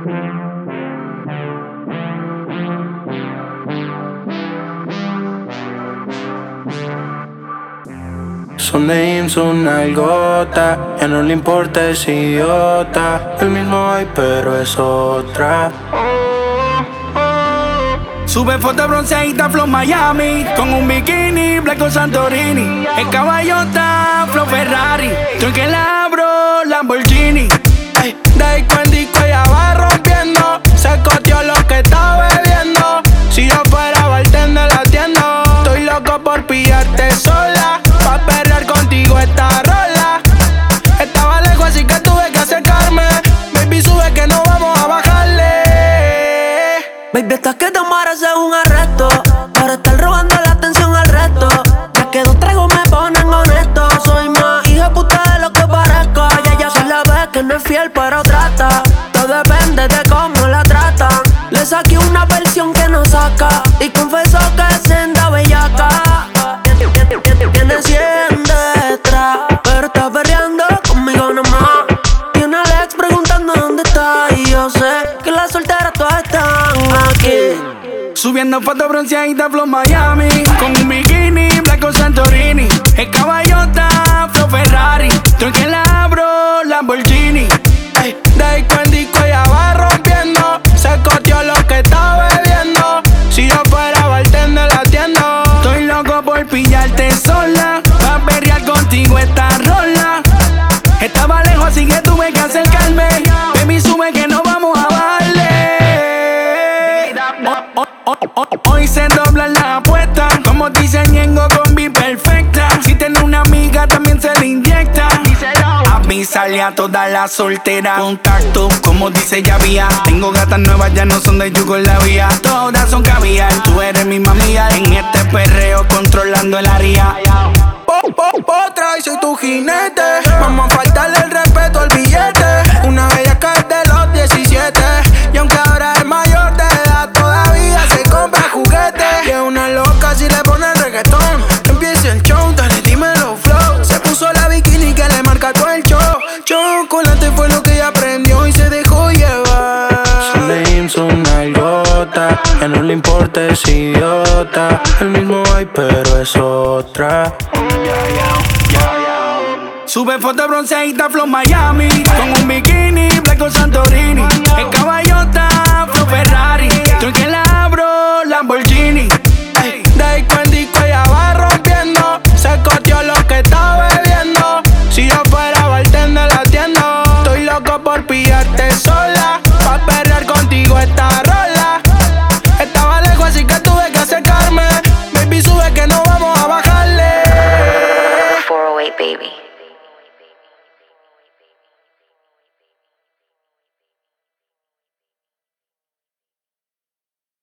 Son names, una algota, ya no le importa ese idiota. El mismo hoy, pero es otra. Sube foto bronceadita, flow Miami, con un bikini, blanco Santorini. El caballota, flow Ferrari, estoy que la abro, Lamborghini. Ey, de disco en disco ella va rompiendo, se coteó lo que está bebiendo. Si yo fuera bartender la atiendo, estoy loco por pillarte sola, pa' perrear contigo esta rola. Estaba lejos así que tuve que acercarme, baby sube que no vamos a bajarle. Baby, estás que te mereces un arresto por estar robando la atención al resto. Ya que dos tragos me ponen honesto. Soy más hija puta de lo que parezco. Y ella se la ve que no es fiel pero trata. Todo depende de cómo la tratan. Le saqué una versión que no saca y confesó que se anda bellaca. Tiene 100 detrás, pero está perreando conmigo nomás. Tiene al ex preguntando dónde está y yo sé que las solteras todas están aquí. Subiendo fotos bronceaditas, flow Miami, con un bikini, blanco Santorini. El caballota, flow Ferrari, estoy que la abro, Lamborghini. Ey, de disco en disco ella va rompiendo, se coteó lo que está bebiendo. Si yo fuera bartender la atiendo, estoy loco por pillarte sola, pa' perrear contigo esta rola. Estaba lejos así que tuve que acercarme, baby sube que no vamos a bajarle. Hoy se doblan las apuestas, como dice Ñengo con mi perfecta. Si tiene una amiga también se le inyecta. Avísale a todas las solteras, contacto como dice Yavía. Tengo gatas nuevas, ya no son de Yugoslavia. Todas son caviar, tú eres mi mamía. En este perreo controlando el área. Otra y soy tu jinete. Vamos a faltarle el respeto al billete. Una bella que es de los 17. Y aunque ahora es mayor de edad, todavía se compra juguetes. Y es una loca si le pone reggaetón. Empieza el show, dale dímelo flow. Se puso la bikini que le marca todo el show. Chocolate fue lo que ella aprendió y se dejó llevar. Son names, una algota, ya no le importa ese idiota. El mismo hoy, pero es otra. Sube foto bronceadita, flow Miami, con un bikini,